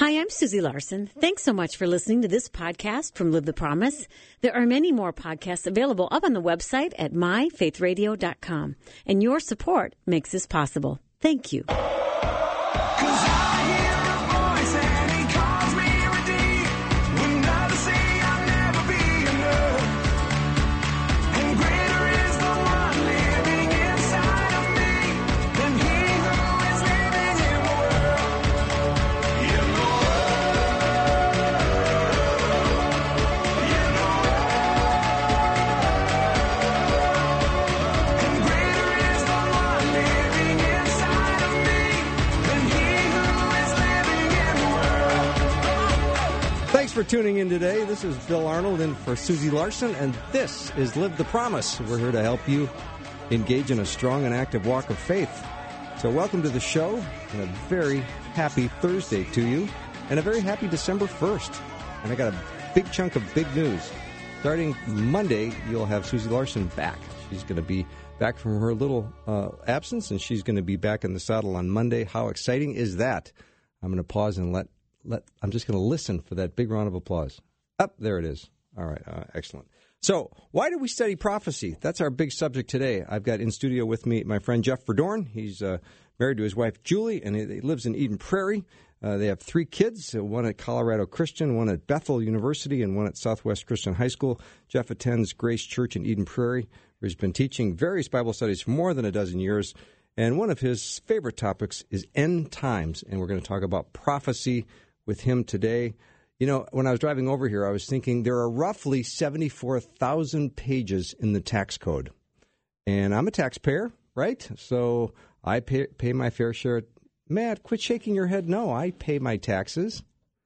Hi, I'm Susie Larson. Thanks so much for listening to this podcast from Live the Promise. There are many more podcasts available up on the website at myfaithradio.com. And your support makes this possible. Thank you. For tuning in today. This is Bill Arnold in for Susie Larson, and this is Live the Promise. We're here to help you engage in a strong and active walk of faith. So welcome to the show, and a very happy Thursday to you, and a very happy December 1st. And I got a big chunk of big news. Starting Monday, you'll have Susie Larson back. She's going to be back from her little absence, and she's going to be back in the saddle on Monday. How exciting is that? I'm going to pause and I'm just going to listen for that big round of applause. There it is. All right, excellent. So, why do we study prophecy? That's our big subject today. I've got in studio with me my friend Jeff Verdorn. He's married to his wife Julie, and he lives in Eden Prairie. They have 3 kids, one at Colorado Christian, one at Bethel University, and one at Southwest Christian High School. Jeff attends Grace Church in Eden Prairie, where he's been teaching various Bible studies for more than a dozen years. And one of his favorite topics is end times, and we're going to talk about prophecy with him today. You know, when I was driving over here, I was thinking there are roughly 74,000 pages in the tax code. And I'm a taxpayer, right? So I pay my fair share. Matt, quit shaking your head. No, I pay my taxes.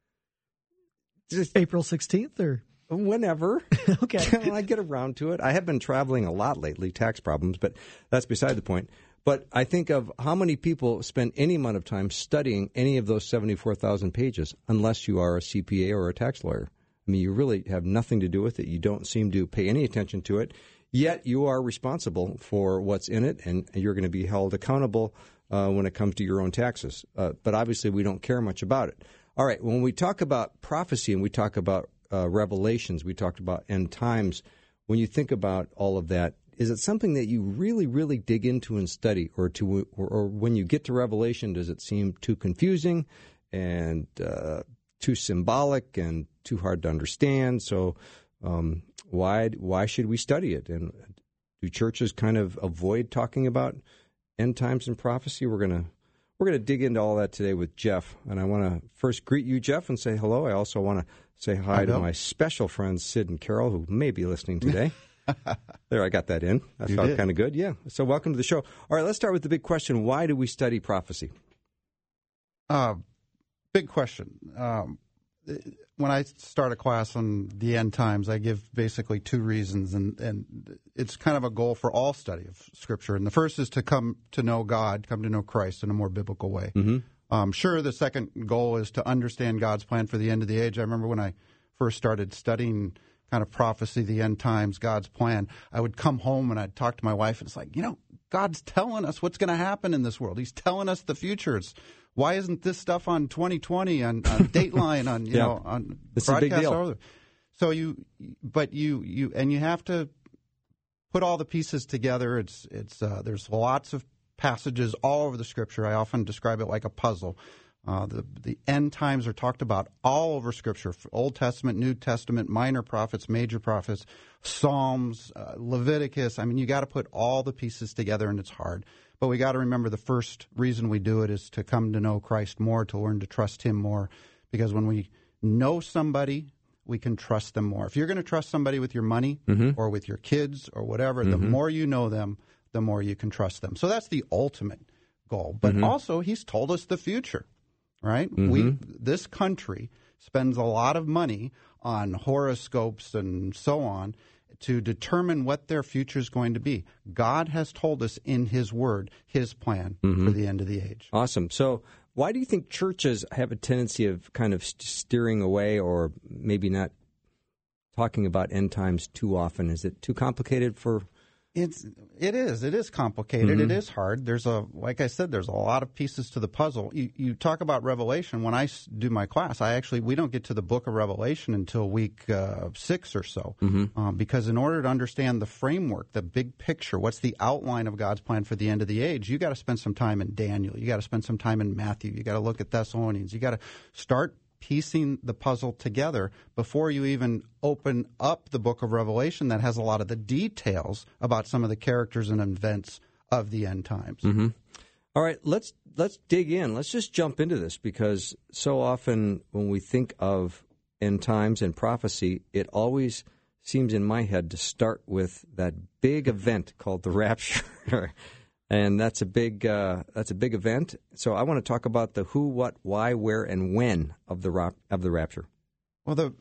Just April 16th or? Whenever. Okay. I get around to it. I have been traveling a lot lately, tax problems, but that's beside the point. But I think of how many people spend any amount of time studying any of those 74,000 pages, unless you are a CPA or a tax lawyer. I mean, you really have nothing to do with it. You don't seem to pay any attention to it. Yet you are responsible for what's in it, and you're going to be held accountable when it comes to your own taxes. But obviously, we don't care much about it. All right, when we talk about prophecy and we talk about revelations, we talked about end times, when you think about all of that, is it something that you really, really dig into and study, or when you get to Revelation, does it seem too confusing and too symbolic and too hard to understand? So why should we study it? And do churches kind of avoid talking about end times and prophecy? We're gonna dig into all that today with Jeff, and I want to first greet you, Jeff, and say hello. I also want to say hi to my special friends Sid and Carol, who may be listening today. There, I got that in. That felt kind of good. Yeah. So welcome to the show. All right, let's start with the big question. Why do we study prophecy? Big question. When I start a class on the end times, I give basically 2 reasons, and it's kind of a goal for all study of Scripture. And the first is to come to know God, come to know Christ in a more biblical way. Mm-hmm. Sure, the second goal is to understand God's plan for the end of the age. I remember when I first started studying kind of prophecy, the end times, God's plan, I would come home and I'd talk to my wife, and it's like, God's telling us what's going to happen in this world. He's telling us the future. Why isn't this stuff on 2020, on Dateline, on, on broadcast all over? So you have to put all the pieces together. There's lots of passages all over the Scripture. I often describe it like a puzzle. The end times are talked about all over Scripture, Old Testament, New Testament, minor prophets, major prophets, Psalms, Leviticus. I mean, you got to put all the pieces together, and it's hard. But we got to remember the first reason we do it is to come to know Christ more, to learn to trust Him more. Because when we know somebody, we can trust them more. If you're going to trust somebody with your money or with your kids or whatever, the more you know them, the more you can trust them. So that's the ultimate goal. But also, He's told us the future. Right? This country spends a lot of money on horoscopes and so on to determine what their future is going to be. God has told us in His Word, His plan for the end of the age. Awesome. So why do you think churches have a tendency of kind of steering away or maybe not talking about end times too often? Is it too complicated for It is complicated. Mm-hmm. It is hard. Like I said, there's a lot of pieces to the puzzle. You talk about Revelation. When I do my class, we don't get to the book of Revelation until week 6 or so, because in order to understand the framework, the big picture, what's the outline of God's plan for the end of the age, you got to spend some time in Daniel. You got to spend some time in Matthew. You got to look at Thessalonians. You got to start piecing the puzzle together before you even open up the book of Revelation that has a lot of the details about some of the characters and events of the end times. Mm-hmm. All right, let's dig in. Let's just jump into this, because so often when we think of end times and prophecy, it always seems in my head to start with that big event called the rapture. And that's a big event. So I want to talk about the who, what, why, where, and when of the rapture. Well,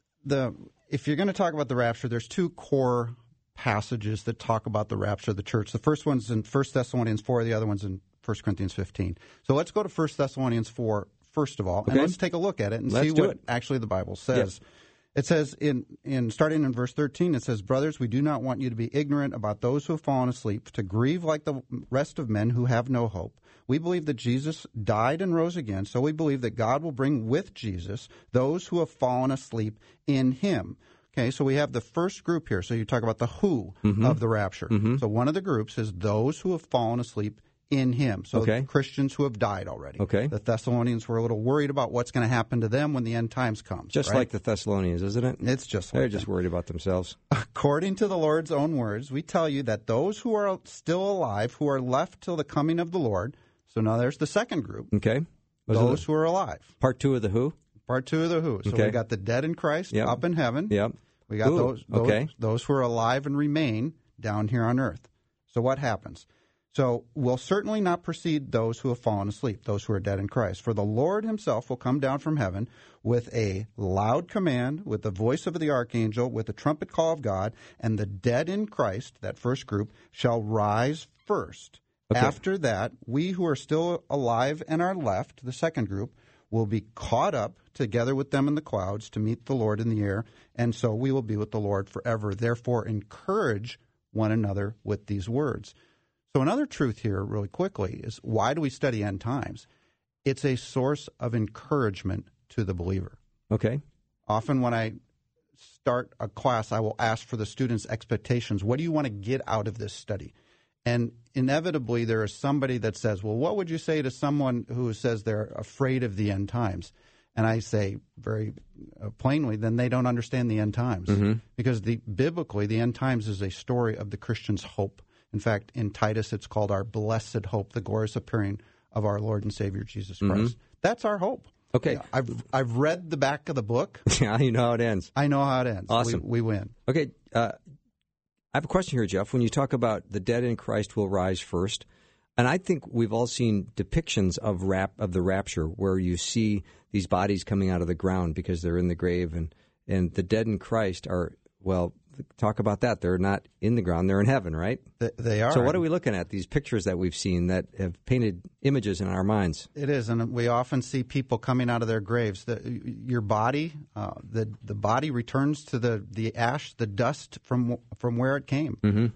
if you're going to talk about the rapture, there's two core passages that talk about the rapture of the church. The first one's in 1 Thessalonians 4. The other one's in 1 Corinthians 15. So let's go to 1 Thessalonians 4 first of all, and let's take a look at it and see what actually the Bible says. Yes. It says, starting in verse 13, it says, "Brothers, we do not want you to be ignorant about those who have fallen asleep, to grieve like the rest of men who have no hope. We believe that Jesus died and rose again, so we believe that God will bring with Jesus those who have fallen asleep in him." Okay, so we have the first group here. So you talk about the who of the rapture. So one of the groups is those who have fallen asleep in him. So Christians who have died already. The Thessalonians were a little worried about what's going to happen to them when the end times comes. Just like the Thessalonians, isn't it? It's just like They're just worried about themselves. According to the Lord's own words, we tell you that those who are still alive, who are left till the coming of the Lord, so now there's the second group. Okay. Those who are alive. Part 2 of the who? Part 2 of the who. So we got the dead in Christ up in heaven. Yep. We got those who are alive and remain down here on earth. So what happens? So we'll certainly not precede those who have fallen asleep, those who are dead in Christ. For the Lord himself will come down from heaven with a loud command, with the voice of the archangel, with the trumpet call of God, and the dead in Christ, that first group, shall rise first. After that, we who are still alive and are left, the second group, will be caught up together with them in the clouds to meet the Lord in the air, and so we will be with the Lord forever. Therefore, encourage one another with these words. So another truth here, really quickly, is why do we study end times? It's a source of encouragement to the believer. Okay. Often when I start a class, I will ask for the students' expectations. What do you want to get out of this study? And inevitably, there is somebody that says, well, what would you say to someone who says they're afraid of the end times? And I say very plainly, then they don't understand the end times. Because biblically, the end times is a story of the Christian's hope. In fact, in Titus, it's called our blessed hope, the glorious appearing of our Lord and Savior Jesus Christ. That's our hope. Okay. Yeah, I've read the back of the book. Yeah, you know how it ends. I know how it ends. Awesome. We win. Okay. I have a question here, Jeff. When you talk about the dead in Christ will rise first, and I think we've all seen depictions of the rapture where you see these bodies coming out of the ground because they're in the grave, and the dead in Christ are, well, talk about that. They're not in the ground. They're in heaven, right? They are. So what are we looking at? These pictures that we've seen that have painted images in our minds. It is, and we often see people coming out of their graves. Your body, the body returns to the ash, the dust from where it came.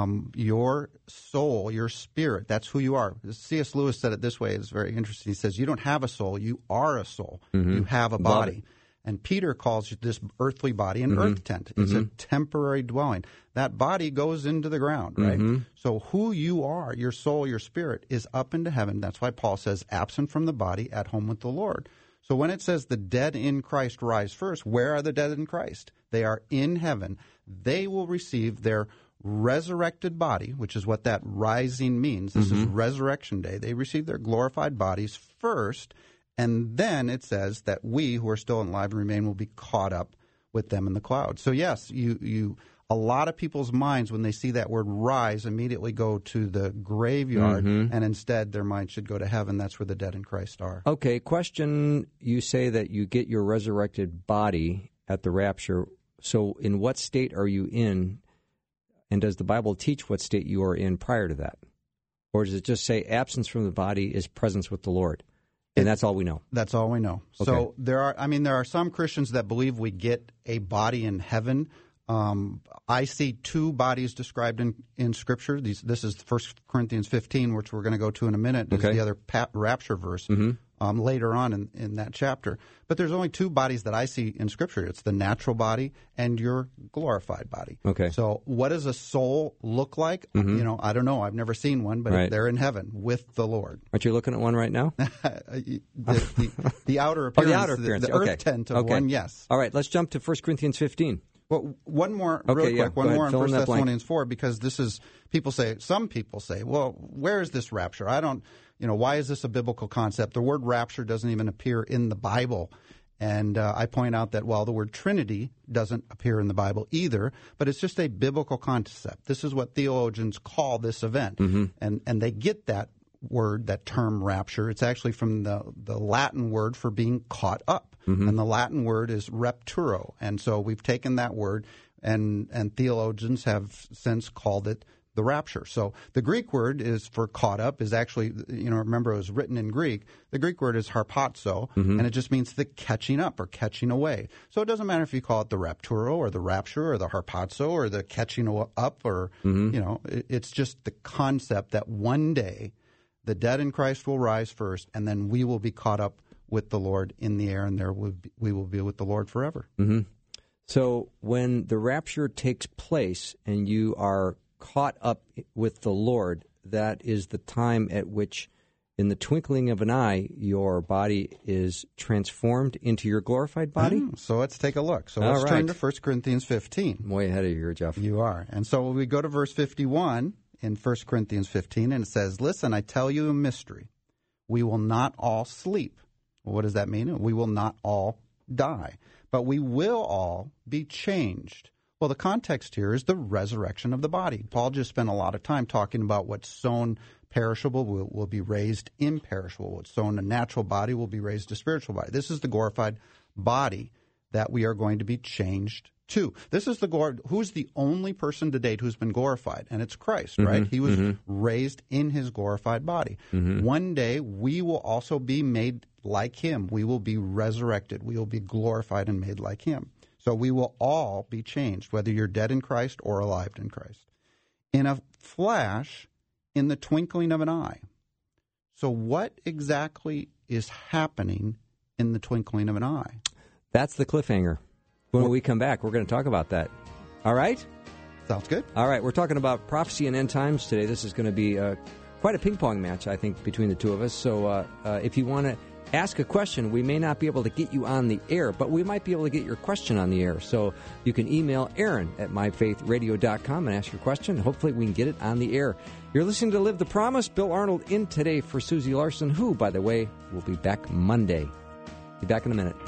Your soul, your spirit, that's who you are. C.S. Lewis said it this way. It's very interesting. He says, you don't have a soul. You are a soul. You have a body. And Peter calls this earthly body an earth tent. It's a temporary dwelling. That body goes into the ground, right? So who you are, your soul, your spirit, is up into heaven. That's why Paul says, absent from the body, at home with the Lord. So when it says the dead in Christ rise first, where are the dead in Christ? They are in heaven. They will receive their resurrected body, which is what that rising means. This is Resurrection Day. They receive their glorified bodies first. And then it says that we who are still alive and remain will be caught up with them in the clouds. So yes, a lot of people's minds, when they see that word rise, immediately go to the graveyard, and instead their mind should go to heaven. That's where the dead in Christ are. Okay, question. You say that you get your resurrected body at the rapture. So in what state are you in, and does the Bible teach what state you are in prior to that? Or does it just say absence from the body is presence with the Lord? And that's all we know. That's all we know. Okay. So there are some Christians that believe we get a body in heaven I see two bodies described in Scripture. This is 1 Corinthians 15, which we're going to go to in a minute. Is the other rapture verse later on in that chapter. But there's only two bodies that I see in Scripture. It's the natural body and your glorified body. Okay. So what does a soul look like? I don't know. I've never seen one, but they're in heaven with the Lord. Aren't you looking at one right now? the outer appearance. The outer appearance. The earth tent of one, yes. All right, let's jump to 1 Corinthians 15. Well, one more real quick. One more in 1 Thessalonians 4, because this is, some people say, well, where is this rapture? Why is this a biblical concept? The word rapture doesn't even appear in the Bible. And I point out that, the word Trinity doesn't appear in the Bible either, but it's just a biblical concept. This is what theologians call this event. And they get that word, that term rapture. It's actually from the Latin word for being caught up. And the Latin word is rapturo. And so we've taken that word, and theologians have since called it the rapture. So the Greek word is for caught up is actually, remember it was written in Greek. The Greek word is harpazo, and it just means the catching up or catching away. So it doesn't matter if you call it the rapturo or the rapture or the harpazo or the catching up or, it's just the concept that one day the dead in Christ will rise first, and then we will be caught up with the Lord in the air, and we will be with the Lord forever. So when the rapture takes place and you are caught up with the Lord, that is the time at which, in the twinkling of an eye, your body is transformed into your glorified body? So let's take a look. So let's turn to 1 Corinthians 15. I'm way ahead of you here, Jeff. You are. And so we go to verse 51 in 1 Corinthians 15, and it says, "Listen, I tell you a mystery. We will not all sleep." Well, what does that mean? We will not all die, but we will all be changed. Well, the context here is the resurrection of the body. Paul just spent a lot of time talking about what's sown perishable will be raised imperishable. What's sown a natural body will be raised a spiritual body. This is the glorified body that we are going to be changed to. This is who's the only person to date who's been glorified, and it's Christ, right? He was raised in his glorified body. One day we will also be made like him. We will be resurrected. We will be glorified and made like him. So we will all be changed, whether you're dead in Christ or alive in Christ. In a flash, in the twinkling of an eye. So what exactly is happening in the twinkling of an eye? That's the cliffhanger. When we come back, we're going to talk about that. All right? Sounds good. All right, we're talking about prophecy and end times today. This is going to be quite a ping-pong match, I think, between the two of us. So if you want to ask a question, we may not be able to get you on the air, but we might be able to get your question on the air. So you can email Aaron at myfaithradio.com and ask your question. Hopefully we can get it on the air. You're listening to Live the Promise. Bill Arnold in today for Susie Larson, who, by the way, will be back Monday. Be back in a minute.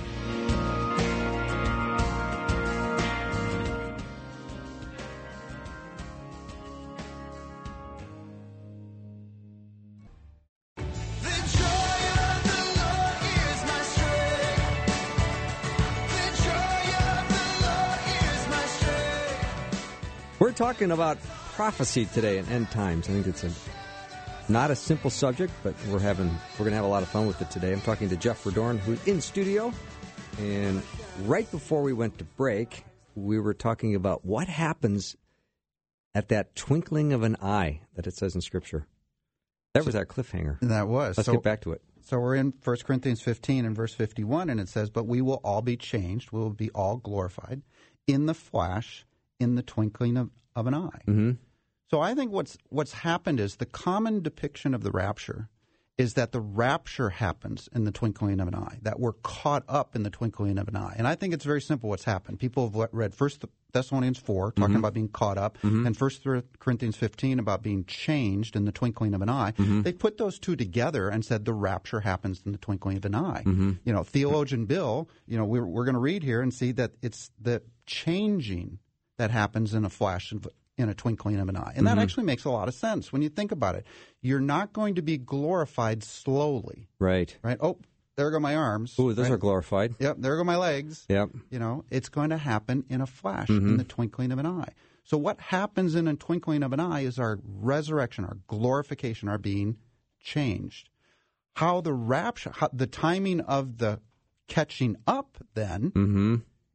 We're talking about prophecy today and end times. I think it's not a simple subject, but we're going to have a lot of fun with it today. I'm talking to Jeff Verdorn, who's in studio. And right before we went to break, we were talking about what happens at that twinkling of an eye that it says in Scripture. That was our cliffhanger. That was. Let's get back to it. So we're in 1 Corinthians 15 and verse 51, and it says, "But we will all be changed. We will be all glorified in the flash, in the twinkling of an eye." So I think what's happened is the common depiction of the rapture is that the rapture happens in the twinkling of an eye, that we're caught up in the twinkling of an eye. And I think it's very simple what's happened. People have read 1 Thessalonians 4, talking about being caught up, and 1 Corinthians 15 about being changed in the twinkling of an eye. They put those two together and said the rapture happens in the twinkling of an eye. Theologian Bill, we're going to read here and see that it's the changing that happens in a flash, in a twinkling of an eye. And that actually makes a lot of sense when you think about it. You're not going to be glorified slowly. Right. Oh, there go my arms. Ooh, those are glorified. Yep, there go my legs. Yep. It's going to happen in a flash, in the twinkling of an eye. So what happens in a twinkling of an eye is our resurrection, our glorification, our being changed. How the rapture, the timing of the catching up then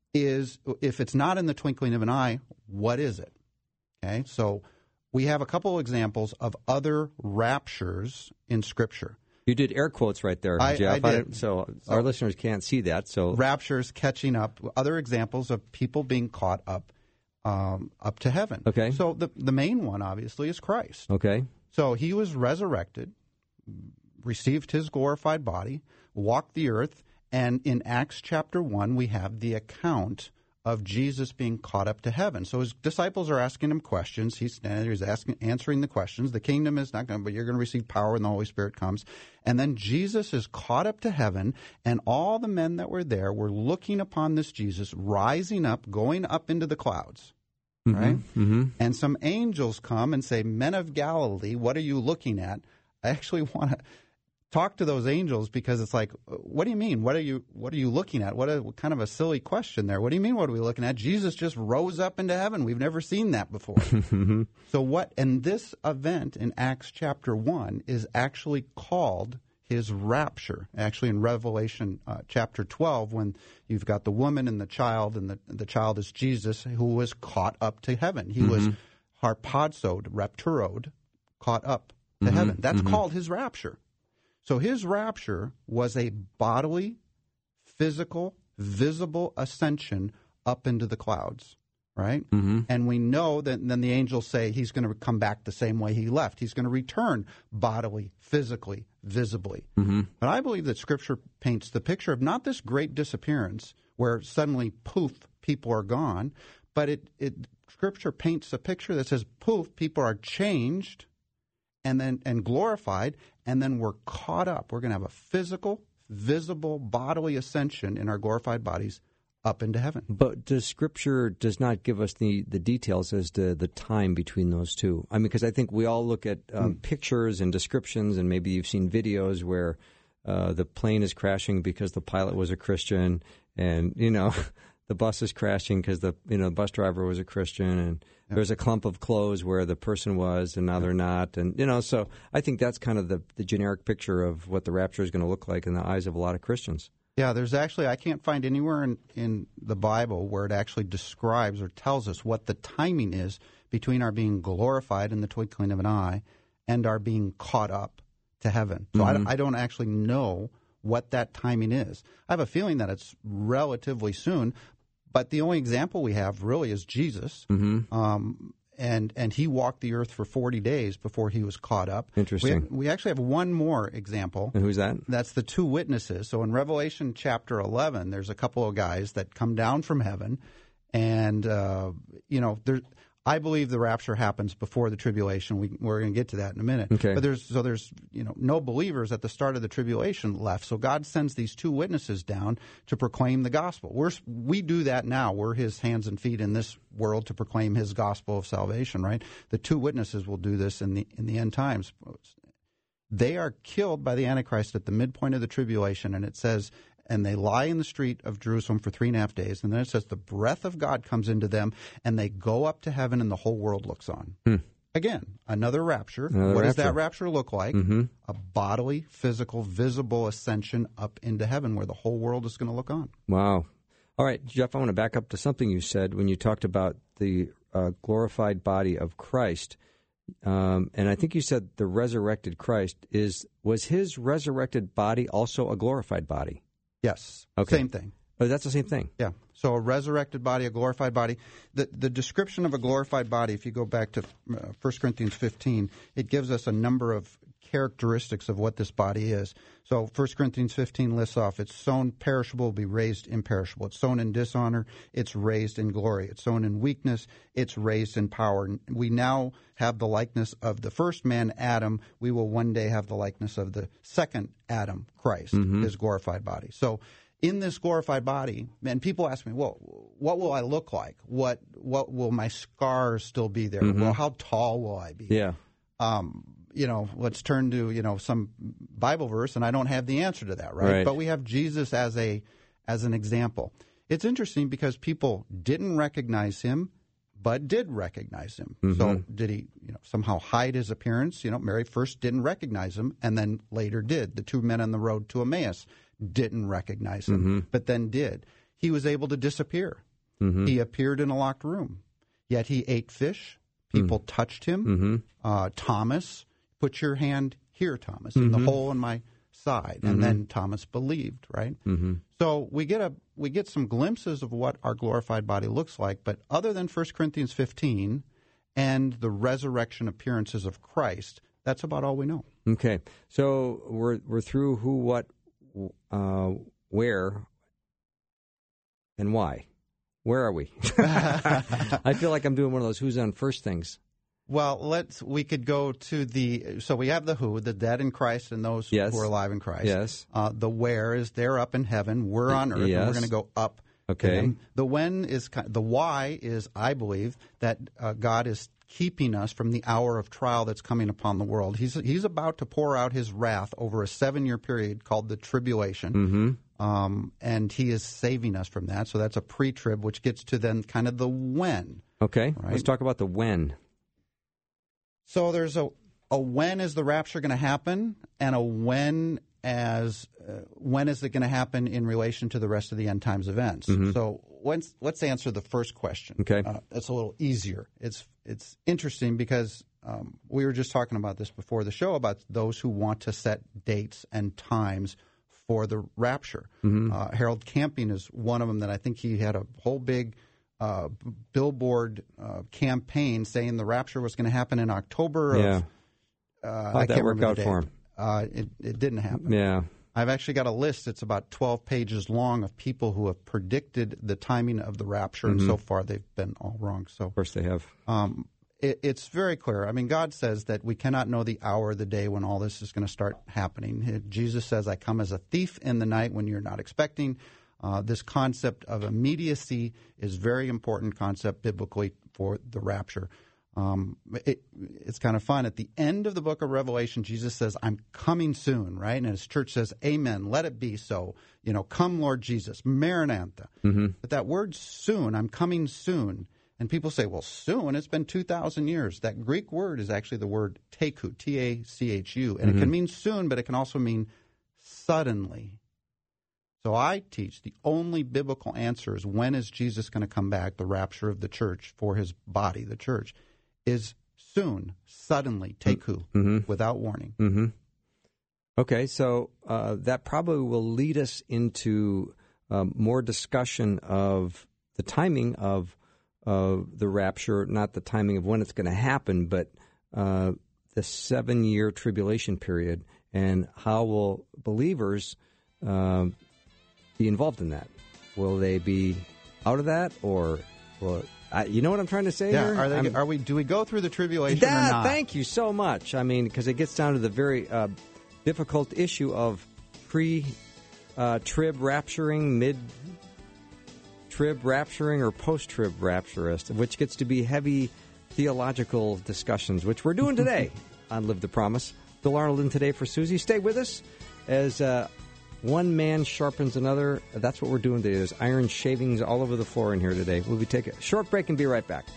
is, if it's not in the twinkling of an eye, what is it? Okay, so we have a couple examples of other raptures in Scripture. You did air quotes right there, Jeff. I did. So our listeners can't see that. So raptures, catching up, other examples of people being caught up to heaven. Okay. So the main one, obviously, is Christ. Okay. So he was resurrected, received his glorified body, walked the earth, and in Acts chapter 1, we have the account of Jesus being caught up to heaven. So his disciples are asking him questions. He's standing there, he's answering the questions. The kingdom is not going to, but you're going to receive power when the Holy Spirit comes. And then Jesus is caught up to heaven, and all the men that were there were looking upon this Jesus rising up, going up into the clouds. Right? Mm-hmm. And some angels come and say, "Men of Galilee, what are you looking at?" I actually want to talk to those angels, because it's like, what do you mean? What are you looking at? What kind of a silly question there? What do you mean, what are we looking at? Jesus just rose up into heaven. We've never seen that before. So what? And this event in Acts chapter 1 is actually called his rapture. Actually, in Revelation chapter 12, when you've got the woman and the child is Jesus, who was caught up to heaven. He was rapturoed, caught up to heaven. That's called his rapture. So his rapture was a bodily, physical, visible ascension up into the clouds, right? And we know that then the angels say he's going to come back the same way he left. He's going to return bodily, physically, visibly. But I believe that Scripture paints the picture of not this great disappearance where suddenly, poof, people are gone, but Scripture paints a picture that says, poof, people are changed and glorified, and then we're caught up. We're going to have a physical, visible, bodily ascension in our glorified bodies up into heaven. But Scripture does not give us the details as to the time between those two. I mean, because I think we all look at pictures and descriptions, and maybe you've seen videos where the plane is crashing because the pilot was a Christian, and, the bus is crashing because the bus driver was a Christian, and there's a clump of clothes where the person was and now they're not. And, so I think that's kind of the generic picture of what the rapture is going to look like in the eyes of a lot of Christians. Yeah, there's actually, I can't find anywhere in the Bible where it actually describes or tells us what the timing is between our being glorified in the twinkling of an eye and our being caught up to heaven. So I don't actually know what that timing is. I have a feeling that it's relatively soon, but the only example we have really is Jesus. And he walked the earth for 40 days before he was caught up. Interesting. We actually have one more example. And who's that? That's the two witnesses. So in Revelation chapter 11, there's a couple of guys that come down from heaven. And, I believe the rapture happens before the tribulation. We're going to get to that in a minute. Okay. But there's no believers at the start of the tribulation left. So God sends these two witnesses down to proclaim the gospel. We do that now. We're his hands and feet in this world to proclaim his gospel of salvation, right? The two witnesses will do this in the end times. They are killed by the Antichrist at the midpoint of the tribulation, and it says, and they lie in the street of Jerusalem for 3.5 days. And then it says the breath of God comes into them, and they go up to heaven, and the whole world looks on. Again, another rapture. What does that rapture look like? A bodily, physical, visible ascension up into heaven where the whole world is going to look on. Wow. All right, Jeff, I want to back up to something you said when you talked about the glorified body of Christ. And I think you said the resurrected Christ was his resurrected body also a glorified body? Yes. Okay. Same thing. Oh, that's the same thing? Yeah. So a resurrected body, a glorified body. The description of a glorified body, if you go back to 1 Corinthians 15, it gives us a number of characteristics of what this body is. So 1 Corinthians 15 lists off, it's sown perishable, will be raised imperishable. It's sown in dishonor, it's raised in glory. It's sown in weakness, it's raised in power. We now have the likeness of the first man, Adam. We will one day have the likeness of the second Adam, Christ, his glorified body. So in this glorified body, and people ask me, well, what will I look like? What will my scars still be there? Well, how tall will I be? Yeah. Let's turn to, some Bible verse, and I don't have the answer to that, right? But we have Jesus as an example. It's interesting because people didn't recognize him, but did recognize him. So did he, somehow hide his appearance? Mary first didn't recognize him, and then later did. The two men on the road to Emmaus didn't recognize him, but then did. he was able to disappear. Mm-hmm. He appeared in a locked room, yet he ate fish. People touched him. Thomas, put your hand here, Thomas, in the hole in my side. And then Thomas believed, right? So we get some glimpses of what our glorified body looks like, but other than 1 Corinthians 15 and the resurrection appearances of Christ, that's about all we know. Okay. So we're through who, what, where, and why. Where are we? I feel like I'm doing one of those who's on first things. Well, we could go to so we have the who, the dead in Christ and those Yes. who are alive in Christ. Yes. The where is they're up in heaven. We're on earth, Yes. and we're going to go up. Okay. to him. The when is the why is, I believe, that God is keeping us from the hour of trial that's coming upon the world. He's about to pour out his wrath over a 7-year period called the tribulation. And he is saving us from that. So that's a pre-trib, which gets to then kind of the when. Okay. Right? Let's talk about the when. So there's a when is the rapture going to happen, and a when is it going to happen in relation to the rest of the end times events. So let's answer the first question. Okay. It's a little easier. It's interesting because we were just talking about this before the show about those who want to set dates and times for the rapture. Harold Camping is one of them that I think he had a whole big billboard campaign saying the rapture was going to happen in October of How'd that work out for him? It didn't happen. Yeah. I've actually got a list. It's about 12 pages long of people who have predicted the timing of the rapture, and so far they've been all wrong. So, Of course they have. it's very clear. I mean, God says that we cannot know the hour of the day when all this is going to start happening. Jesus says, I come as a thief in the night when you're not expecting. This concept of immediacy is a very important concept biblically for the rapture. It's kind of fun. At the end of the book of Revelation, Jesus says, I'm coming soon, right? And his church says, amen, let it be so. Come, Lord Jesus, Maranatha. But that word soon, I'm coming soon. And people say, well, soon, it's been 2,000 years. That Greek word is actually the word techu, T-A-C-H-U. And it can mean soon, but it can also mean suddenly. So I teach the only biblical answer is when is Jesus going to come back, the rapture of the church for his body, the church, is soon, suddenly, teku, without warning. Okay, so that probably will lead us into more discussion of the timing of the rapture, not the timing of when it's going to happen, but the 7-year tribulation period, and how will believers be involved in that? Will they be out of that, or you know what I'm trying to say? Yeah, here? do we go through the tribulation or not? Thank you so much. I mean, because it gets down to the very difficult issue of pre-trib rapturing, mid-trib rapturing, or post-trib rapturist, which gets to be heavy theological discussions, which we're doing today on Live the Promise. Bill Arnold in today for Susie. Stay with us as one man sharpens another. That's what we're doing today. There's iron shavings all over the floor in here today. We'll be taking a short break and be right back.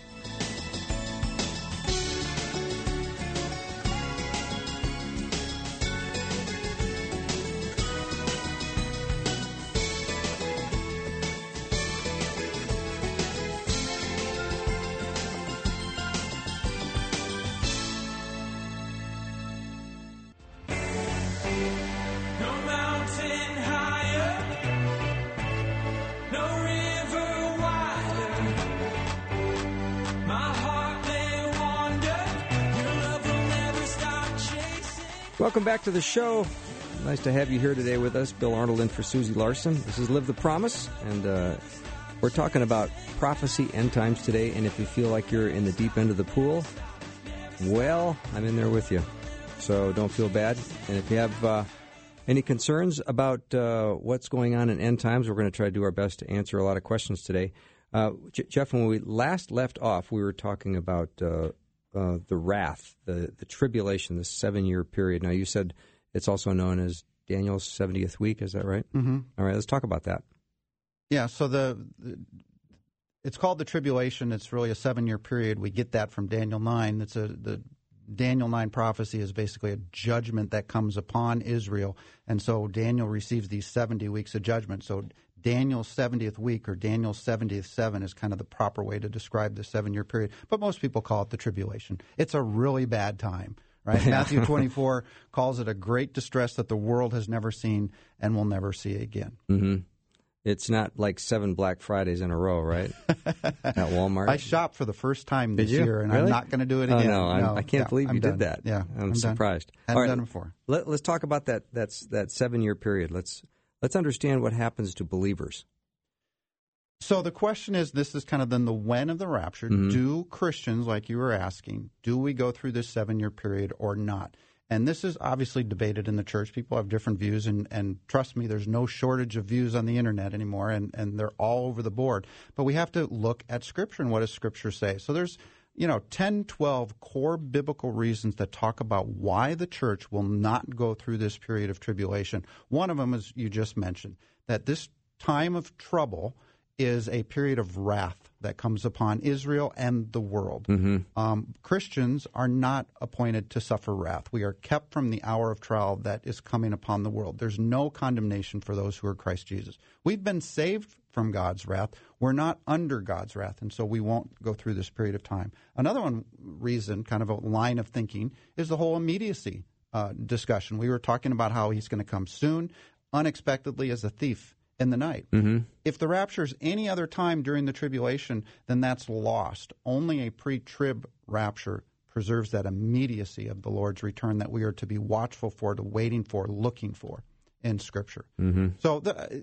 Welcome back to the show. Nice to have you here today with us. Bill Arnold in for Susie Larson. This is Live the Promise, and we're talking about prophecy, end times today. And if you feel like you're in the deep end of the pool, well, I'm in there with you. So don't feel bad. And if you have any concerns about what's going on in end times, we're going to try to do our best to answer a lot of questions today. Jeff, when we last left off, we were talking about the wrath, the tribulation, the 7-year period. Now, you said it's also known as Daniel's 70th week. Is that right? Mm-hmm. All right, let's talk about that. Yeah, so it's called the tribulation. It's really a 7-year period. We get that from Daniel 9. The Daniel 9 prophecy is basically a judgment that comes upon Israel. And so Daniel receives these 70 weeks of judgment. So Daniel's 70th week or Daniel's 70th seven is kind of the proper way to describe the 7-year period. But most people call it the tribulation. It's a really bad time, right? Matthew 24 calls it a great distress that the world has never seen and will never see again. Mm-hmm. It's not like 7 Black Fridays in a row, right? At Walmart. I shopped for the first time this year, and really? I'm not going to do it again. Oh, no, I can't believe you did that. Yeah, I'm surprised. I haven't done it before. Let's talk about that 7-year period. Let's understand what happens to believers. So the question is, this is kind of then the when of the rapture. Mm-hmm. Do Christians, like you were asking, do we go through this 7-year period or not? And this is obviously debated in the church. People have different views, and trust me, there's no shortage of views on the internet anymore, and they're all over the board. But we have to look at Scripture, and what does Scripture say? So there's 10, 12 core biblical reasons that talk about why the church will not go through this period of tribulation. One of them, as you just mentioned, that this time of trouble is a period of wrath that comes upon Israel and the world. Mm-hmm. Christians are not appointed to suffer wrath. We are kept from the hour of trial that is coming upon the world. There's no condemnation for those who are Christ Jesus. We've been saved from God's wrath. We're not under God's wrath, and so we won't go through this period of time. Another reason, kind of a line of thinking, is the whole immediacy discussion. We were talking about how he's going to come soon, unexpectedly as a thief in the night. Mm-hmm. If the rapture is any other time during the tribulation, then that's lost. Only a pre-trib rapture preserves that immediacy of the Lord's return that we are to be watchful for, to waiting for, looking for in Scripture. Mm-hmm. So,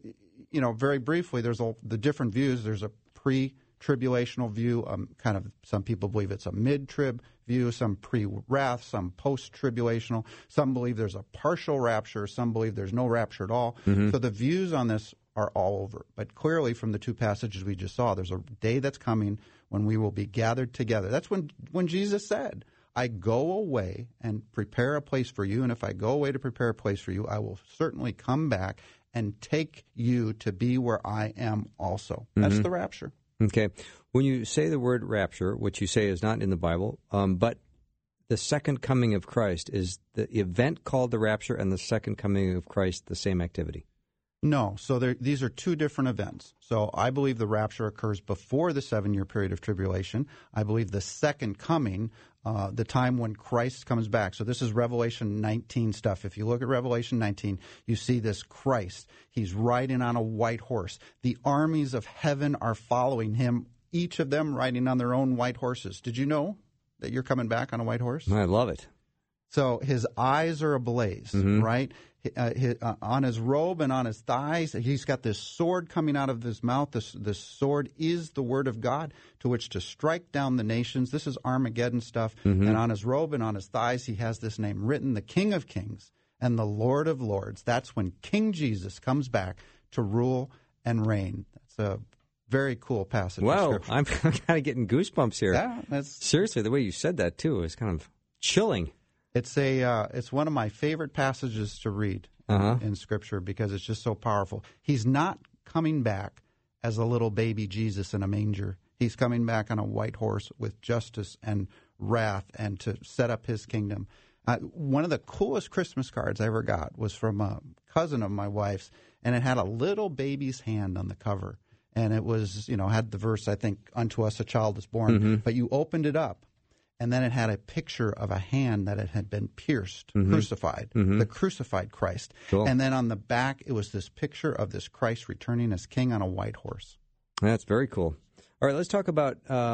very briefly, there's the different views. There's a pre-tribulational view. Kind of some people believe it's a mid-trib view, some pre-wrath, some post-tribulational. Some believe there's a partial rapture. Some believe there's no rapture at all. Mm-hmm. So the views on this are all over. But clearly from the two passages we just saw, there's a day that's coming when we will be gathered together. That's when Jesus said, I go away and prepare a place for you, and if I go away to prepare a place for you, I will certainly come back and take you to be where I am also. Mm-hmm. That's the rapture. Okay. When you say the word rapture, which you say is not in the Bible, but the second coming of Christ, is the event called the rapture and the second coming of Christ the same activity? No. So these are two different events. So I believe the rapture occurs before the 7-year period of tribulation. I believe the second coming, the time when Christ comes back. So this is Revelation 19 stuff. If you look at Revelation 19, you see this Christ. He's riding on a white horse. The armies of heaven are following him, each of them riding on their own white horses. Did you know that you're coming back on a white horse? I love it. So his eyes are ablaze, mm-hmm. right? On his robe and on his thighs, he's got this sword coming out of his mouth. This sword is the word of God to which to strike down the nations. This is Armageddon stuff. Mm-hmm. And on his robe and on his thighs, he has this name written, the King of Kings and the Lord of Lords. That's when King Jesus comes back to rule and reign. That's a very cool passage. Wow, I'm kind of getting goosebumps here. Yeah, seriously, the way you said that, too, is kind of chilling. It's one of my favorite passages to read in Scripture because it's just so powerful. He's not coming back as a little baby Jesus in a manger. He's coming back on a white horse with justice and wrath and to set up his kingdom. One of the coolest Christmas cards I ever got was from a cousin of my wife's, and it had a little baby's hand on the cover. And it was, had the verse, I think, unto us a child is born. Mm-hmm. But you opened it up. And then it had a picture of a hand that it had been pierced, mm-hmm. crucified, mm-hmm. the crucified Christ. Cool. And then on the back, it was this picture of this Christ returning as king on a white horse. That's very cool. All right, let's talk about,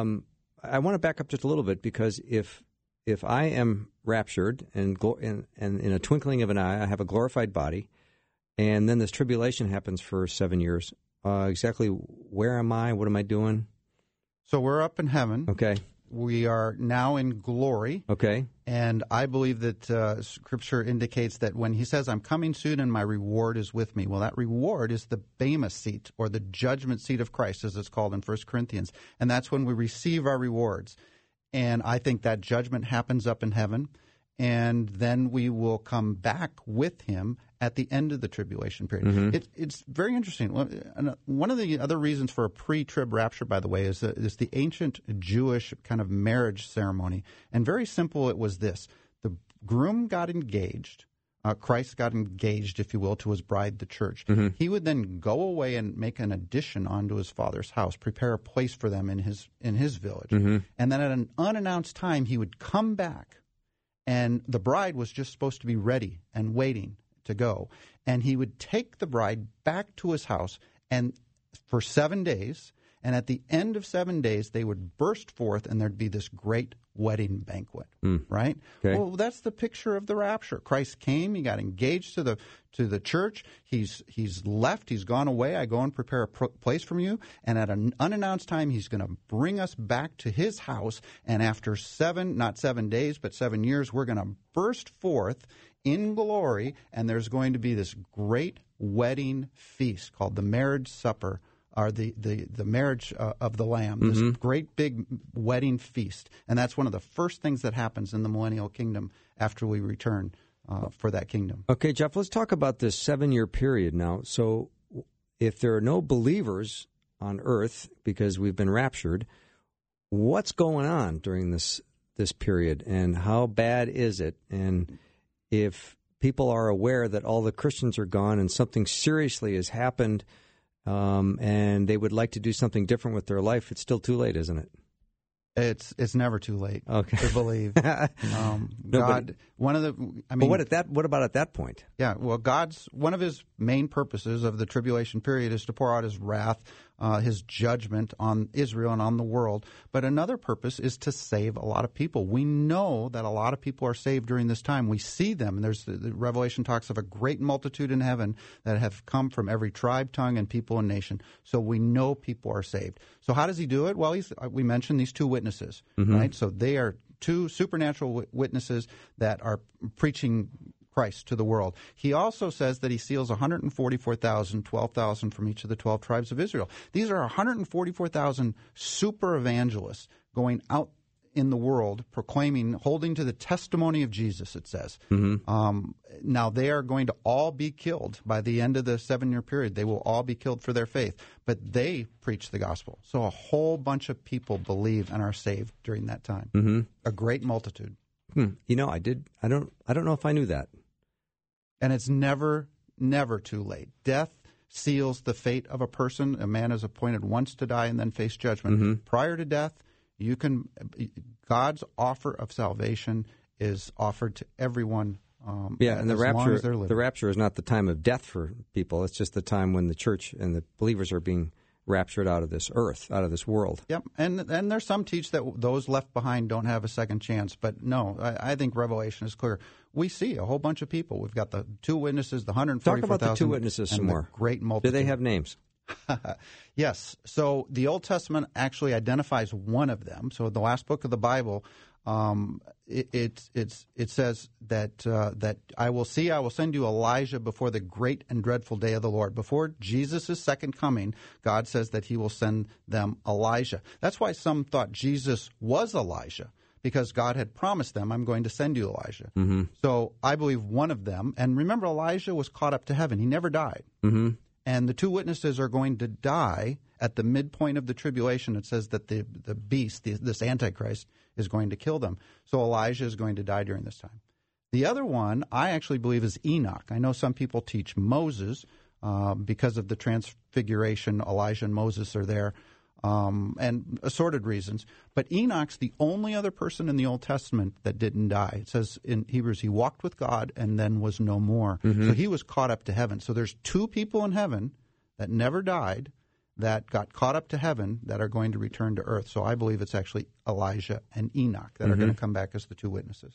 I want to back up just a little bit because if I am raptured and in a twinkling of an eye, I have a glorified body, and then this tribulation happens for 7 years, exactly where am I? What am I doing? So we're up in heaven. Okay. We are now in glory. Okay. And I believe that Scripture indicates that when he says, I'm coming soon and my reward is with me, well, that reward is the Bema seat or the judgment seat of Christ, as it's called in 1 Corinthians. And that's when we receive our rewards. And I think that judgment happens up in heaven. And then we will come back with him at the end of the tribulation period. Mm-hmm. It's very interesting. One of the other reasons for a pre-trib rapture, by the way, is the ancient Jewish kind of marriage ceremony. And very simple, it was this. The groom got engaged Christ got engaged, if you will, to his bride, the church. Mm-hmm. He would then go away and make an addition onto his Father's house, prepare a place for them in his village. Mm-hmm. And then at an unannounced time, he would come back, and the bride was just supposed to be ready and waiting to go. And he would take the bride back to his house and for 7 days, and at the end of 7 days, they would burst forth, and there'd be this great wedding banquet, right? Okay. Well, that's the picture of the rapture. Christ came, he got engaged to the church, he's left, he's gone away, I go and prepare a place for you, and at an unannounced time, he's going to bring us back to his house, and after not 7 days, but 7 years, we're going to burst forth in glory, and there's going to be this great wedding feast called the marriage supper, or the marriage of the Lamb, this great big wedding feast. And that's one of the first things that happens in the millennial kingdom after we return for that kingdom. Okay, Jeff, let's talk about this 7-year period now. So if there are no believers on earth because we've been raptured, what's going on during this period, and how bad is it? And if people are aware that all the Christians are gone and something seriously has happened, and they would like to do something different with their life, it's still too late, isn't it? It's never too late to believe. But what about at that point? Yeah, well, one of his main purposes of the tribulation period is to pour out his wrath, his judgment on Israel and on the world. But another purpose is to save a lot of people. We know that a lot of people are saved during this time. We see them. And the Revelation talks of a great multitude in heaven that have come from every tribe, tongue, and people and nation. So we know people are saved. So how does he do it? Well, we mentioned these two witnesses, right? So they are two supernatural witnesses that are preaching Christ to the world. He also says that he seals 144,000, 12,000 from each of the 12 tribes of Israel. These are 144,000 super evangelists going out in the world proclaiming, holding to the testimony of Jesus, it says. Now, they are going to all be killed by the end of the 7-year period. They will all be killed for their faith, but they preach the gospel. So a whole bunch of people believe and are saved during that time. A great multitude. You know, I don't know if I knew that. And it's never too late. Death seals the fate of a person. A man is appointed once to die and then face judgment. Prior to death, God's offer of salvation is offered to everyone. And the rapture is not the time of death for people. It's just the time when the church and the believers are being raptured out of this earth, out of this world. Yep, and there's some teach that those left behind don't have a second chance. But no, I think Revelation is clear. We see a whole bunch of people. We've got the two witnesses, the 144,000. Talk about the two witnesses some more. Great multitude. Do they have names? Yes. So the Old Testament actually identifies one of them. So in the last book of the Bible, it says that I will send you Elijah before the great and dreadful day of the Lord. Before Jesus' second coming, God says that he will send them Elijah. That's why some thought Jesus was Elijah, because God had promised them, I'm going to send you Elijah. So I believe one of them, and remember, Elijah was caught up to heaven. He never died. And the two witnesses are going to die at the midpoint of the tribulation. It says that the beast, this Antichrist, is going to kill them. So Elijah is going to die during this time. The other one, I actually believe, is Enoch. I know some people teach Moses because of the transfiguration. Elijah and Moses are there, and assorted reasons. But Enoch's the only other person in the Old Testament that didn't die. It says in Hebrews, he walked with God and then was no more. So he was caught up to heaven. So there's two people in heaven that never died, that got caught up to heaven, that are going to return to earth. So I believe it's actually Elijah and Enoch that are going to come back as the two witnesses.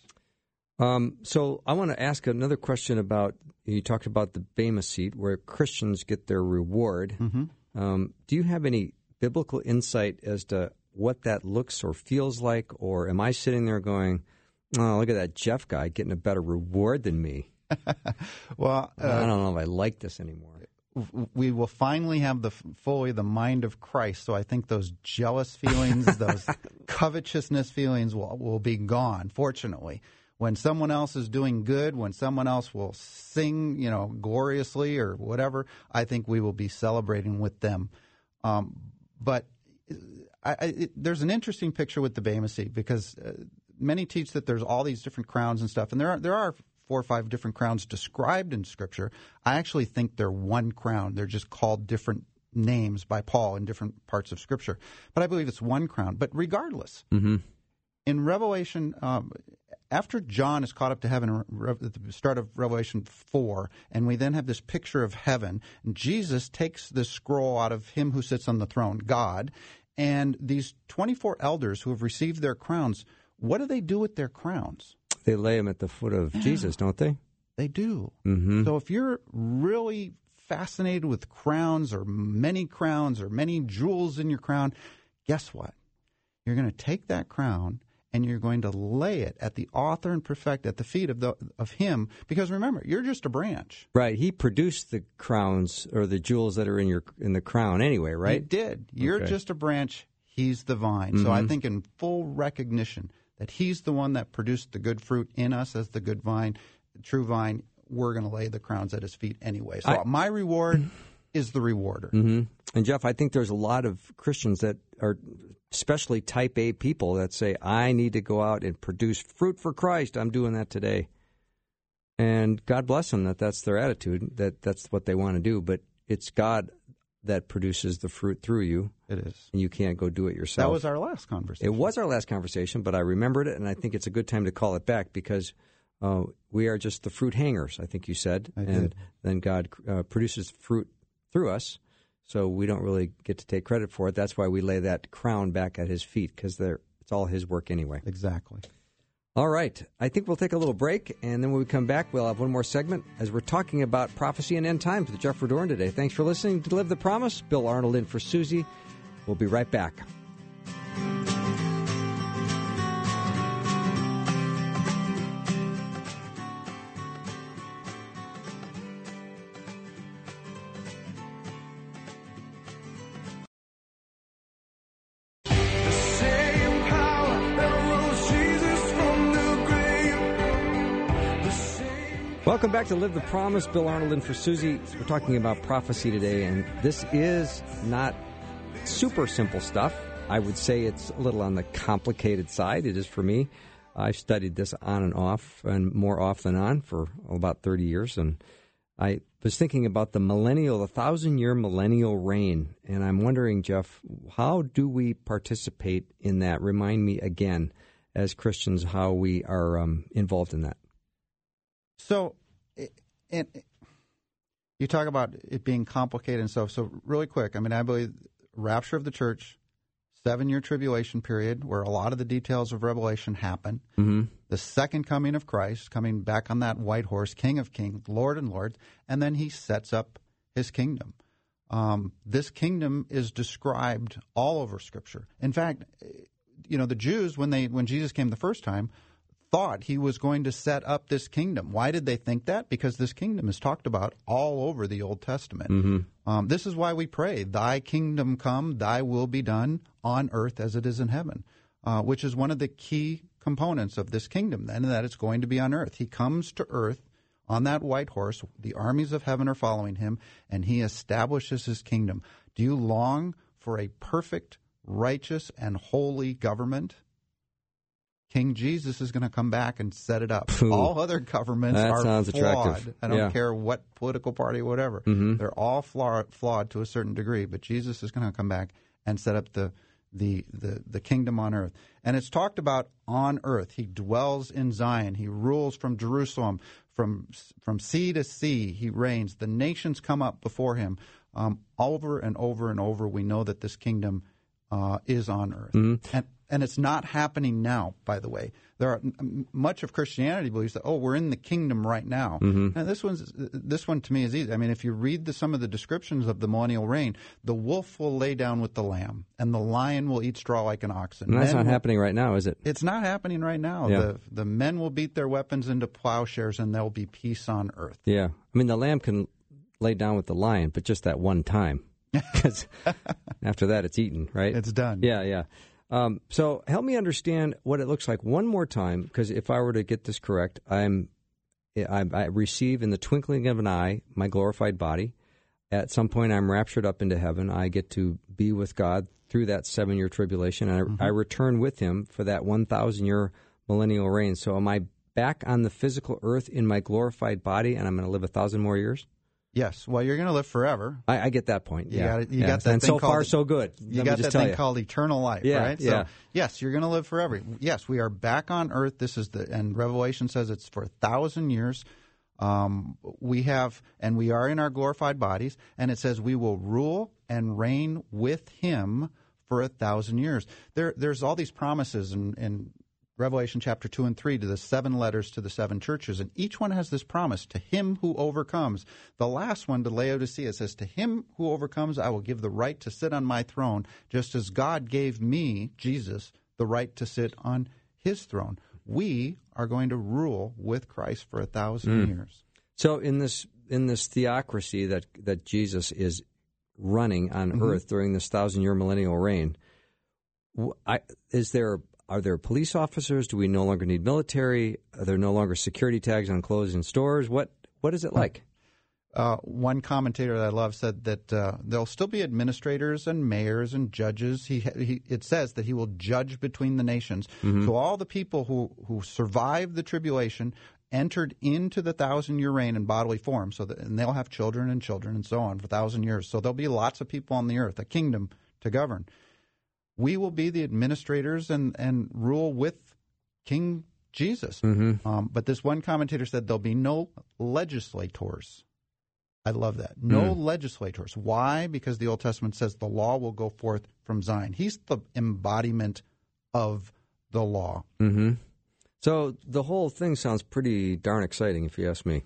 So I want to ask another question about, you talked about the Bema seat, where Christians get their reward. Do you have any biblical insight as to what that looks or feels like? Or am I sitting there going, oh, look at that Jeff guy getting a better reward than me? Well, I don't know if I like this anymore. We will finally have fully the mind of Christ. So I think those jealous feelings, those covetousness feelings will be gone, fortunately. When someone else is doing good, when someone else will sing, gloriously or whatever, I think we will be celebrating with them. But there's an interesting picture with the Bema seat, because many teach that there's all these different crowns and stuff, and there are 4 or 5 different crowns described in Scripture. I actually think they're one crown. They're just called different names by Paul in different parts of Scripture. But I believe it's one crown. But regardless, in Revelation, after John is caught up to heaven at the start of Revelation 4, and we then have this picture of heaven, and Jesus takes this scroll out of him who sits on the throne, God, and these 24 elders who have received their crowns, what do they do with their crowns? They lay them at the foot of Jesus, don't they? They do. Mm-hmm. So if you're really fascinated with crowns or many jewels in your crown, guess what? You're going to take that crown and you're going to lay it at the author and perfecter, at the feet of him. Because remember, you're just a branch. Right. He produced the crowns or the jewels that are in the crown anyway, right? He did. You're just a branch. He's the vine. So I think in full recognition that he's the one that produced the good fruit in us as the good vine, the true vine, we're going to lay the crowns at his feet anyway. So my reward is the rewarder. Mm-hmm. And Jeff, I think there's a lot of Christians that are, especially type A people, that say, I need to go out and produce fruit for Christ. I'm doing that today. And God bless them that that's their attitude, that's what they want to do. But it's God that produces the fruit through you. It is. And you can't go do it yourself. That was our last conversation. It was our last conversation, but I remembered it, and I think it's a good time to call it back because we are just the fruit hangers, I think you said. And then God produces fruit through us. So we don't really get to take credit for it. That's why we lay that crown back at his feet, because it's all his work anyway. Exactly. All right. I think we'll take a little break, and then when we come back, we'll have one more segment as we're talking about prophecy and end times with Jeff Verdoorn today. Thanks for listening to Live the Promise. Bill Arnold in for Susie. We'll be right back. Welcome back to Live the Promise. Bill Arnold in for Susie. We're talking about prophecy today, and this is not super simple stuff. I would say it's a little on the complicated side. It is for me. I've studied this on and off, and more off than on, for about 30 years, and I was thinking about the 1,000-year millennial reign, and I'm wondering, Jeff, how do we participate in that? Remind me again, as Christians, how we are involved in that. So, and you talk about it being complicated and stuff. So really quick, I mean, I believe rapture of the church, 7-year tribulation period where a lot of the details of Revelation happen. Mm-hmm. The second coming of Christ, coming back on that white horse, King of Kings, Lord and Lords, and then he sets up his kingdom. This kingdom is described all over Scripture. In fact, you know, the Jews, when Jesus came the first time, thought he was going to set up this kingdom. Why did they think that? Because this kingdom is talked about all over the Old Testament. Mm-hmm. This is why we pray, thy kingdom come, thy will be done on earth as it is in heaven, which is one of the key components of this kingdom, then, that it's going to be on earth. He comes to earth on that white horse. The armies of heaven are following him, and he establishes his kingdom. Do you long for a perfect, righteous, and holy government? King Jesus is going to come back and set it up. Ooh, all other governments are flawed. Attractive. I don't care what political party, whatever. Mm-hmm. They're all flawed to a certain degree. But Jesus is going to come back and set up the kingdom on earth. And it's talked about on earth. He dwells in Zion. He rules from Jerusalem. From sea to sea, he reigns. The nations come up before him. Over and over and over, we know that this kingdom is on earth. Mm-hmm. And it's not happening now, by the way. Much of Christianity believes that, we're in the kingdom right now. Mm-hmm. Now, this one to me is easy. I mean, if you read some of the descriptions of the millennial reign, the wolf will lay down with the lamb, and the lion will eat straw like an oxen. And that's not happening right now, is it? It's not happening right now. Yeah. The men will beat their weapons into plowshares, and there will be peace on earth. Yeah. I mean, the lamb can lay down with the lion, but just that one time. Because after that, it's eaten, right? It's done. Yeah. So help me understand what it looks like one more time, because if I were to get this correct, I receive in the twinkling of an eye my glorified body. At some point, I'm raptured up into heaven. I get to be with God through that 7-year tribulation, and I return with him for that 1,000-year millennial reign. So am I back on the physical earth in my glorified body, and I'm going to live 1,000 more years? Yes. Well, you're going to live forever. I get that point. You got that and thing so called, far, so good. You got that thing called eternal life, right? Yeah. So, yes, you're going to live forever. Yes, we are back on earth. This is and Revelation says it's for 1,000 years. We are in our glorified bodies, and it says we will rule and reign with Him for 1,000 years. There's all these promises in Revelation chapter 2 and 3 to the 7 letters to the 7 churches, and each one has this promise, to him who overcomes. The last one to Laodicea says, to him who overcomes, I will give the right to sit on my throne, just as God gave me, Jesus, the right to sit on His throne. We are going to rule with Christ for 1,000 years. So in this theocracy that Jesus is running on earth during this 1,000-year millennial reign, are there police officers? Do we no longer need military? Are there no longer security tags on clothes in stores? What is it like? One commentator that I love said that there'll still be administrators and mayors and judges. It says that He will judge between the nations. So all the people who survived the tribulation entered into the 1,000-year reign in bodily form, and they'll have children and so on for 1,000 years. So there'll be lots of people on the earth, a kingdom to govern. We will be the administrators and rule with King Jesus. But this one commentator said there'll be no legislators. I love that. No legislators. Why? Because the Old Testament says the law will go forth from Zion. He's the embodiment of the law. So the whole thing sounds pretty darn exciting, if you ask me.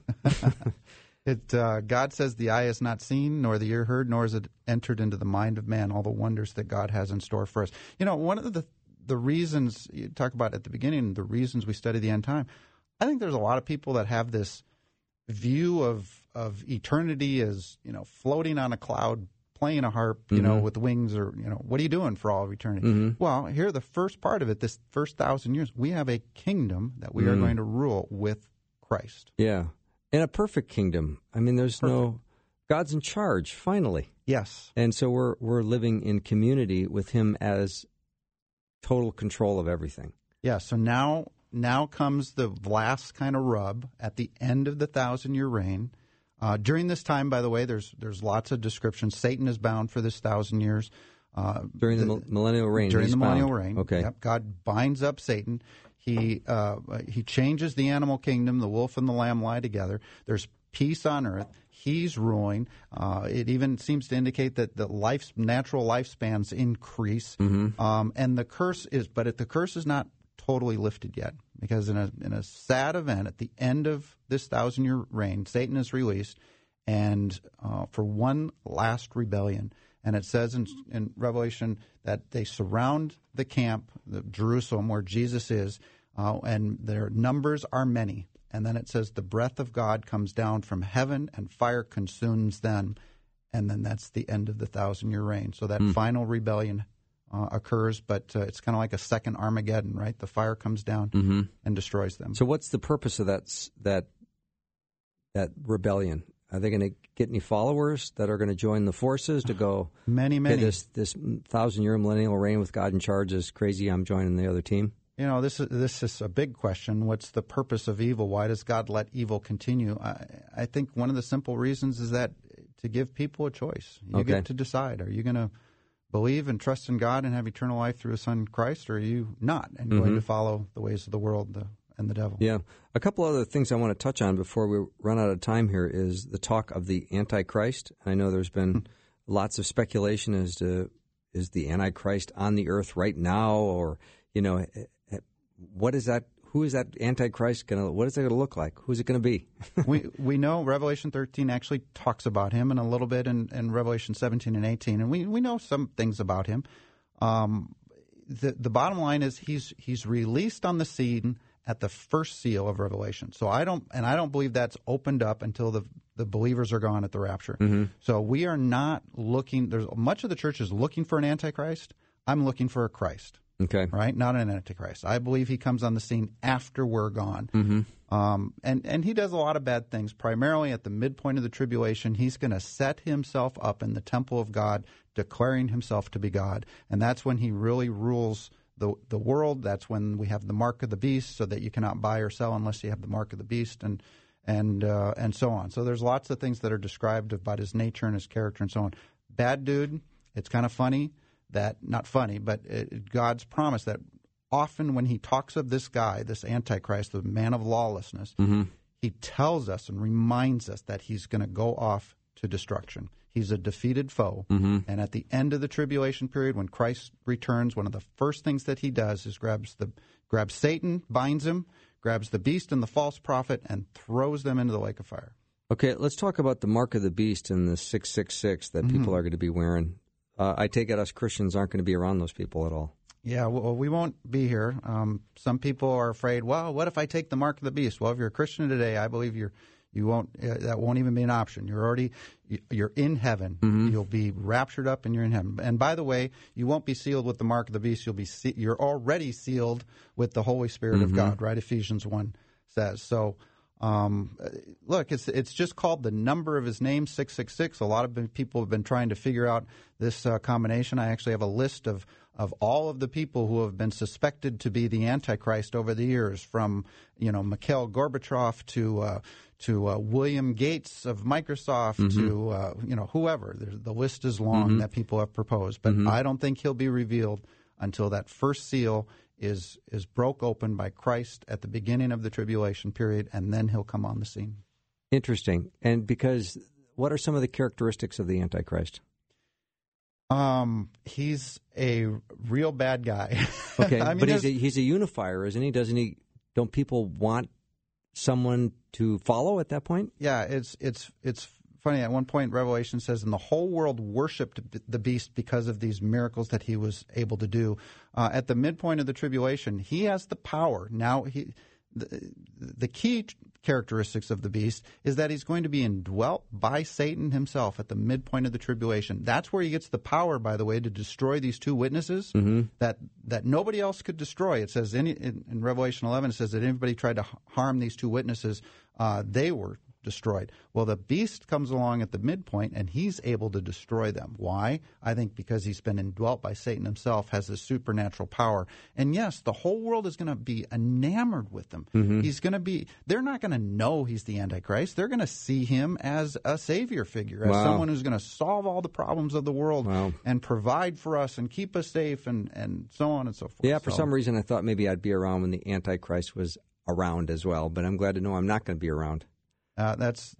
God says the eye has not seen, nor the ear heard, nor has it entered into the mind of man, all the wonders that God has in store for us. You know, one of the reasons, you talk about at the beginning, the reasons we study the end time, I think there's a lot of people that have this view of eternity as, floating on a cloud, playing a harp, with wings, or, what are you doing for all of eternity? Well, here, the first part of it, this first 1,000 years, we have a kingdom that we are going to rule with Christ. Yeah. In a perfect kingdom. I mean, God's in charge, finally. Yes. And so we're living in community with Him as total control of everything. Yeah, so now comes the last kind of rub at the end of the 1,000-year reign. During this time, by the way, there's lots of descriptions. Satan is bound for this 1,000 years. During the millennial reign. During the millennial reign. Okay. Yep, God binds up Satan. He changes the animal kingdom. The wolf and the lamb lie together. There's peace on earth. He's ruling. It even seems to indicate that the natural lifespans increase. And the curse is not totally lifted yet, because in a sad event at the end of this 1,000-year reign, Satan is released, and for one last rebellion. And it says in Revelation that they surround the camp, Jerusalem, where Jesus is, and their numbers are many. And then it says the breath of God comes down from heaven, and fire consumes them. And then that's the end of the 1,000-year reign. So that final rebellion occurs, but it's kind of like a second Armageddon, right? The fire comes down and destroys them. So what's the purpose of that rebellion? Are they going to get any followers that are going to join the forces to go? Many. Hey, this 1,000-year millennial reign with God in charge is crazy. I'm joining the other team. This is a big question. What's the purpose of evil? Why does God let evil continue? I think one of the simple reasons is that to give people a choice. You get to decide. Are you going to believe and trust in God and have eternal life through His Son Christ, or are you not and going to follow the ways of the world and the devil? Yeah. A couple other things I want to touch on before we run out of time here is the talk of the Antichrist. I know there's been lots of speculation as to, is the Antichrist on the earth right now, or, what is that? Who is that Antichrist going to? What is it going to look like? Who's it going to be? we know Revelation 13 actually talks about him, and a little bit in Revelation 17 and 18, and we know some things about him. The bottom line is he's released on the scene at the first seal of Revelation. So I don't believe that's opened up until the believers are gone at the rapture. So we are not looking. There's much of the church is looking for an Antichrist. I'm looking for a Christ. Okay. Right? Not an Antichrist. I believe he comes on the scene after we're gone. And he does a lot of bad things. Primarily at the midpoint of the tribulation, he's going to set himself up in the temple of God, declaring himself to be God. And that's when he really rules the world. That's when we have the mark of the beast, so that you cannot buy or sell unless you have the mark of the beast, and so on. So there's lots of things that are described about his nature and his character and so on. Bad dude. It's kind of funny that, not funny, but God's promise that often when he talks of this guy, this Antichrist, the man of lawlessness, he tells us and reminds us that he's going to go off to destruction. He's a defeated foe. And at the end of the tribulation period, when Christ returns, one of the first things that he does is grabs Satan, binds him, grabs the beast and the false prophet, and throws them into the lake of fire. Okay, let's talk about the mark of the beast and the 666 that people are going to be wearing. I take it us Christians aren't going to be around those people at all. Yeah, well, we won't be here. Some people are afraid, well, what if I take the mark of the beast? Well, if you're a Christian today, I believe you won't. That won't even be an option. You're in heaven. You'll be raptured up, and you're in heaven. And by the way, you won't be sealed with the mark of the beast. You're already sealed with the Holy Spirit of God, right? Ephesians 1 says so. Look, it's just called the number of his name, 666. A lot of people have been trying to figure out this combination. I actually have a list of all of the people who have been suspected to be the Antichrist over the years, from Mikhail Gorbachev to William Gates of Microsoft to whoever. The list is long that people have proposed, but I don't think he'll be revealed until that first seal is broke open by Christ at the beginning of the tribulation period, and then he'll come on the scene. Interesting. And because what are some of the characteristics of the Antichrist? He's a real bad guy. Okay, but he's a unifier, isn't he? Don't people want someone to follow at that point? Yeah, it's funny. At one point, Revelation says, and the whole world worshipped the beast because of these miracles that he was able to do. At the midpoint of the tribulation, he has the power. Now, the key characteristics of the beast is that he's going to be indwelt by Satan himself at the midpoint of the tribulation. That's where he gets the power, by the way, to destroy these two witnesses that nobody else could destroy. It says in Revelation 11, it says that anybody tried to harm these two witnesses, they were destroyed. Well, the beast comes along at the midpoint, and he's able to destroy them. Why? I think because he's been indwelt by Satan himself, has this supernatural power. And yes, the whole world is going to be enamored with him. They're not going to know he's the Antichrist. They're going to see him as a savior figure, as someone who's going to solve all the problems of the world and provide for us and keep us safe and so on and so forth. Yeah, for some reason I thought maybe I'd be around when the Antichrist was around as well, but I'm glad to know I'm not going to be around. That's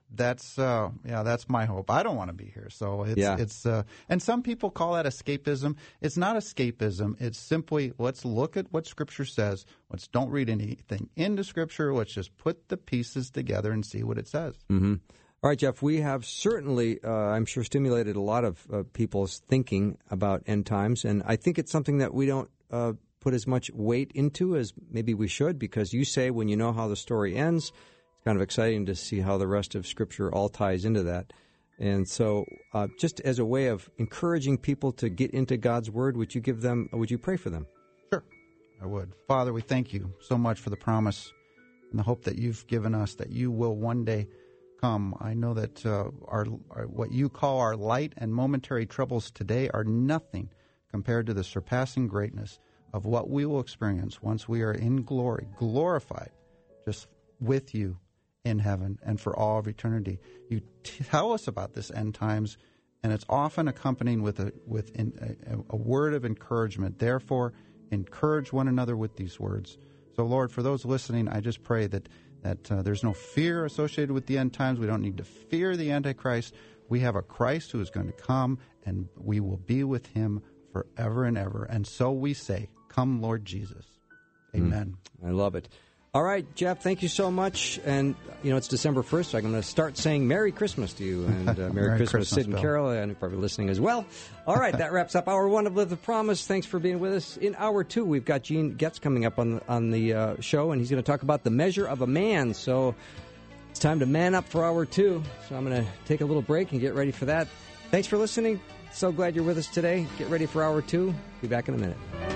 my hope. I don't want to be here. So it's and some people call that escapism. It's not escapism. It's simply, let's look at what Scripture says. Let's don't read anything into Scripture. Let's just put the pieces together and see what it says. All right, Jeff, we have certainly, I'm sure, stimulated a lot of people's thinking about end times, and I think it's something that we don't put as much weight into as maybe we should, because you say when you know how the story ends, kind of exciting to see how the rest of Scripture all ties into that. And so just as a way of encouraging people to get into God's Word, would you pray for them? Sure, I would. Father, we thank you so much for the promise and the hope that you've given us that you will one day come. I know that our what you call our light and momentary troubles today are nothing compared to the surpassing greatness of what we will experience once we are in glory, glorified, just with you in heaven and for all of eternity. You tell us about this end times, and it's often accompanied with a word of encouragement. Therefore, encourage one another with these words. So, Lord, for those listening, I just pray that there's no fear associated with the end times. We don't need to fear the Antichrist. We have a Christ who is going to come, and we will be with him forever and ever. And so we say, come, Lord Jesus. Amen. I love it. All right, Jeff, thank you so much. And, it's December 1st, so I'm going to start saying Merry Christmas to you. And Merry Christmas, Sid and Bill. Carol, and you're probably listening as well. All right, that wraps up Hour 1 of Live the Promise. Thanks for being with us. In Hour 2, we've got Gene Getz coming up on the show, and he's going to talk about the measure of a man. So it's time to man up for Hour 2. So I'm going to take a little break and get ready for that. Thanks for listening. So glad you're with us today. Get ready for Hour 2. Be back in a minute.